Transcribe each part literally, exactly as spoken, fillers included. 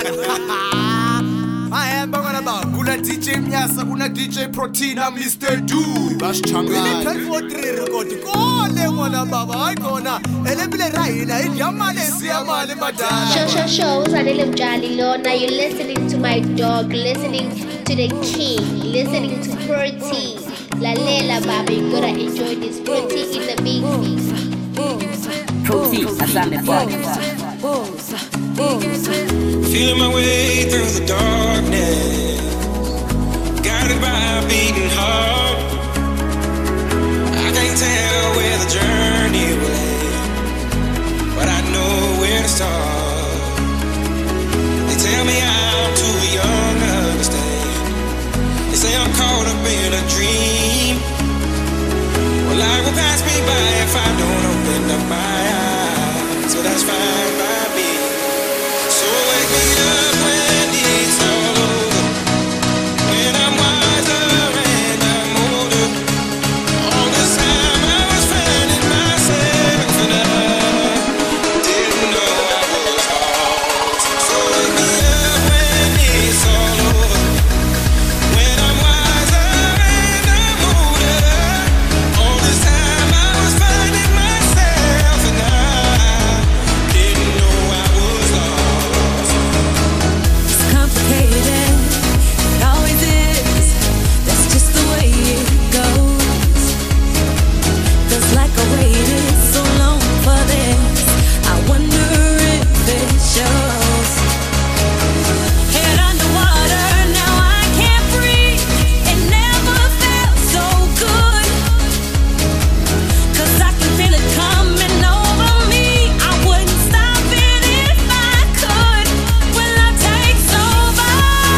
Ahamba ngana ba kuna D J Mnyasa kuna D J Protein na Mister Du Basichangana twelve four three record kole ngona baba ayikona elebile rayina indiyamale siyamale madala Show show show usanele mjali lona. You're listening to my dog, listening to the king, listening to Protein. Lalela baba, you gotta enjoy this Protein in the mix. Protein, Asante Boy. Feeling my way through the darkness, guided by a beating heart. I can't tell where the journey will end, but I know where to start. They tell me I'm too young to understand. They say I'm caught up in a dream. Well, life will pass me by if I don't open up my eyes. So that's fine by me. So wake me up when it's all over, when I'm wiser and I'm older. All this time I was finding myself and I didn't know I was lost. So wake me up when it's all over, when I'm wiser and I'm older. All this time I was finding myself and I didn't know I was lost. It's complicated, it always is. That's just the way it goes. Feels like I waited so long for this. I wonder if it shows. Head underwater, now I can't breathe. It never felt so good. 'Cause I can feel it coming over me. I wouldn't stop it if I could. When love takes over,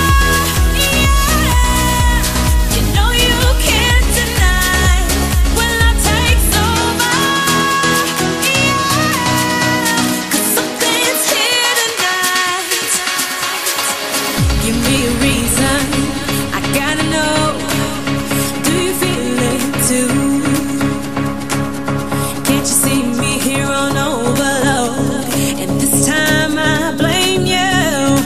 yeah. You know you can't deny. When love takes over, yeah. 'Cause something's here tonight. Give me a reason, I gotta know. Do you feel it too? Can't you see me here on overload? And this time I blame you.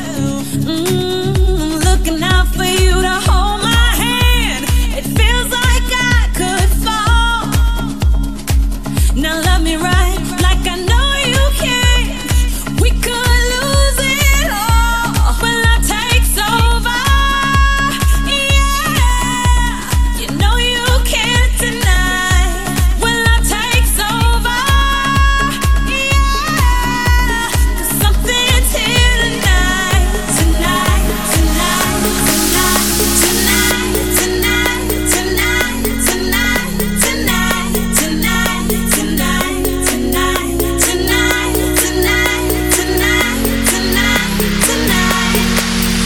Mm, looking out for you to hold my hand. It feels like I could fall. Now love me right, like I know you can. We could lose it all when love takes over. Yeah, you know you can't deny. When love takes over, yeah. 'Cause something's here tonight, tonight, tonight, tonight, tonight, tonight, tonight, tonight, tonight, tonight, tonight, tonight, tonight, tonight, tonight, tonight.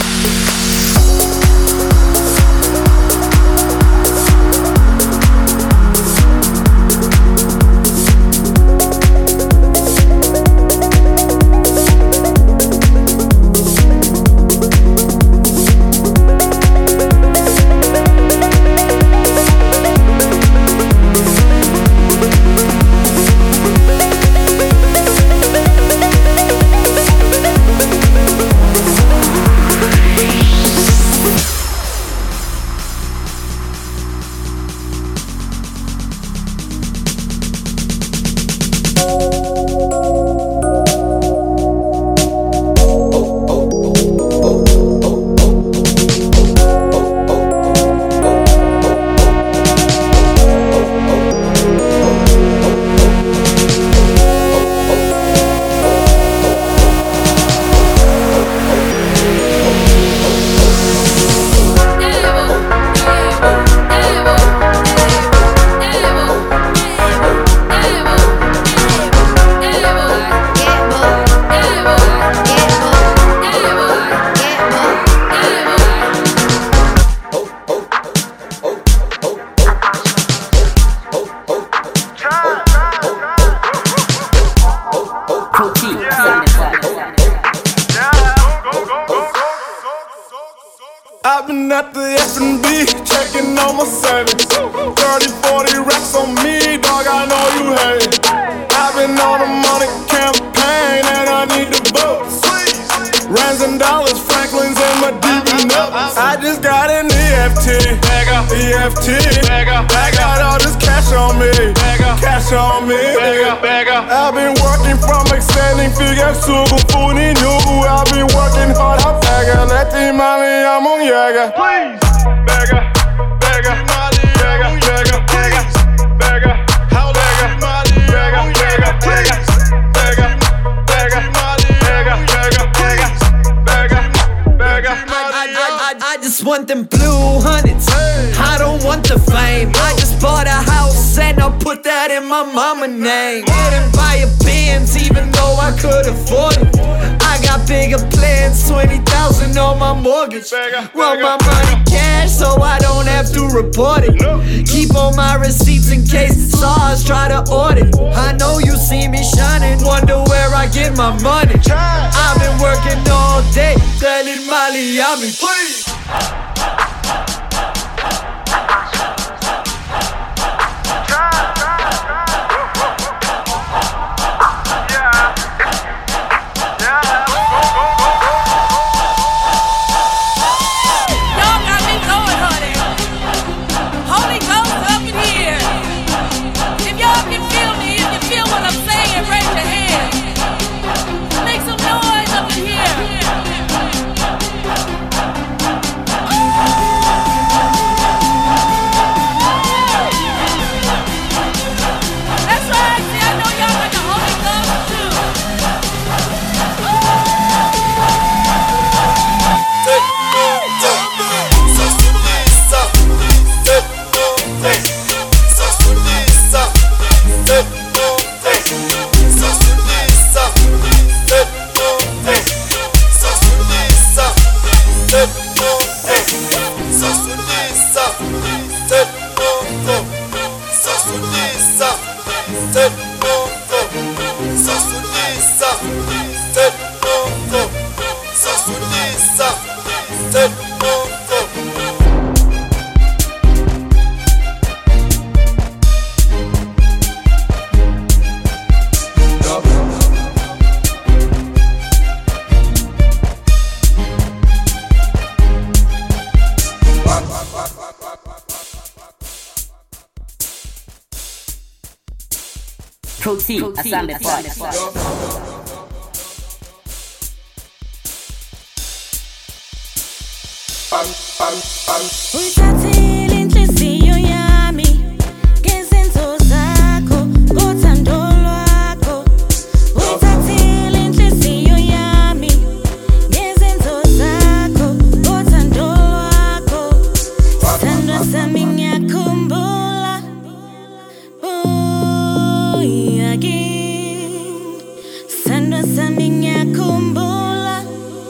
Protein, Asante Boy. I've been at the F and B, checking on my savings. thirty, forty racks on me, dog, I know you hate. I've been on a money campaign and I need the votes. Rands thousand dollars, Franklin's in my D B numbers. I just got an E F T, E F T. I got all this cash on me, cash on me. I've been working from extending figures to Gufuni Nubu. I've been working hard, I'm beggar. Let the money, I'm on Yaga. Please, beggar, beggar, beggar, beggar, beggar, beggar. How beggar, beggar, beggar, beggar, beggar, beggar, beggar, beggar, beggar, beggar. I, I, I just want them blue hundreds. I don't want the fame. I just bought a house and I'll put that in my mama name. Didn't buy a Benz even though I could afford it. I got bigger plans, twenty thousand on my mortgage. Want my money cash so I don't have to report it. Keep all my receipts in case SARS try to audit. I know you see me shining, wonder where I get my money. I've been working all day, telling Mali I'm in. Please. Protein, Asante Forte. Uyithathile inhliziyo yami ngezenzo zakho ngothando lwakho. Uyithathile inhliziyo yami ngezenzo zakho ngothando lwakho. Sithandwa sami ngiyakhumbula again. Sithandwa sami ngiyakhumbula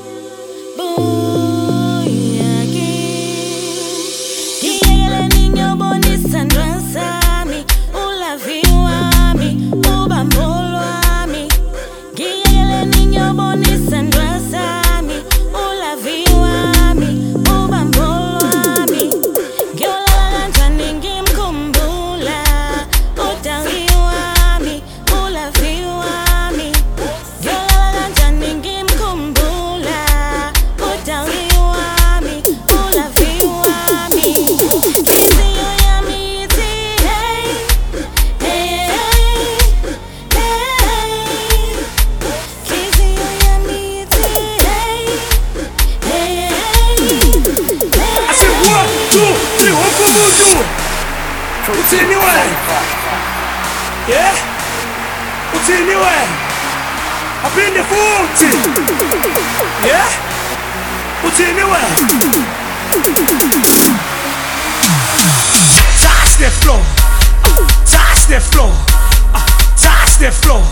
Yeah? Utiniwe apinde futhi. Yeah? Utiniwe touch the floor, touch the floor, touch the floor.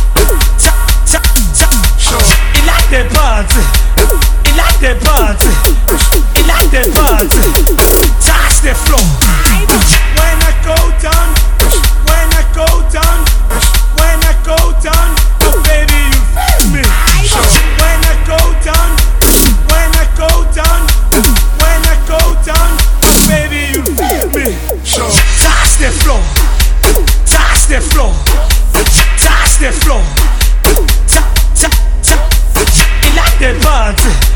It like the party, it like the party, it like the party. Touch the floor. When I go down, when I go down, when I go down, oh baby you feel me. When I go down, when I go down, when I go down, oh baby you feel me. Touch the floor, touch the floor, touch the floor. It like the party.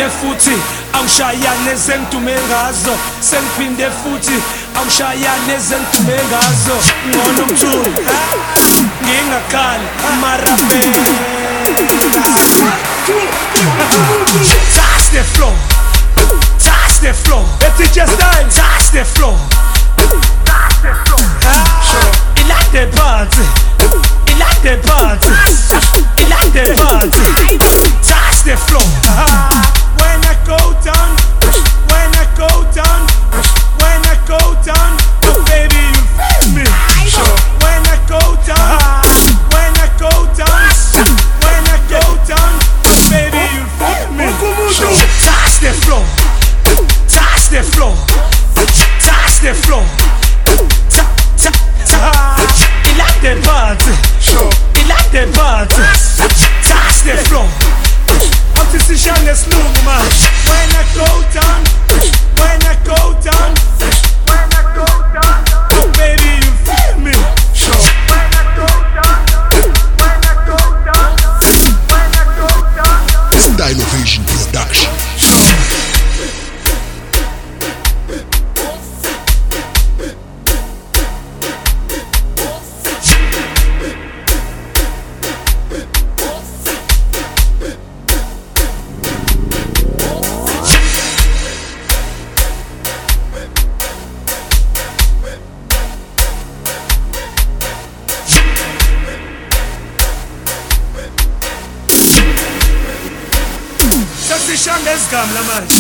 futhi awushaya nezentume ngazo sengiphinde futhi awushaya nezentume ngazo ngcono mthuli ngingakhali amarapela touch the floor touch the floor it's just time touch the floor touch the floor I like the party I like the party I like the party touch the floor when I go down when I go down when I go down oh baby you feel me when I go down when I go down when I go down oh baby you feel me touch the floor touch the floor touch the floor I like the party I like the party touch the floor I'm just a shameless look man when I go down when I go down when I go down oh baby you feel me when I go down when I go down when I go down Style Ovation Production. Shandes gamla manje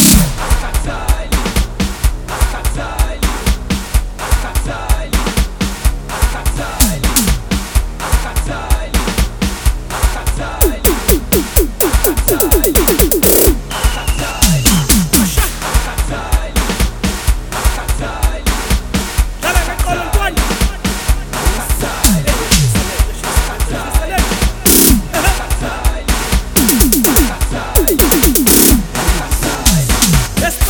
Let's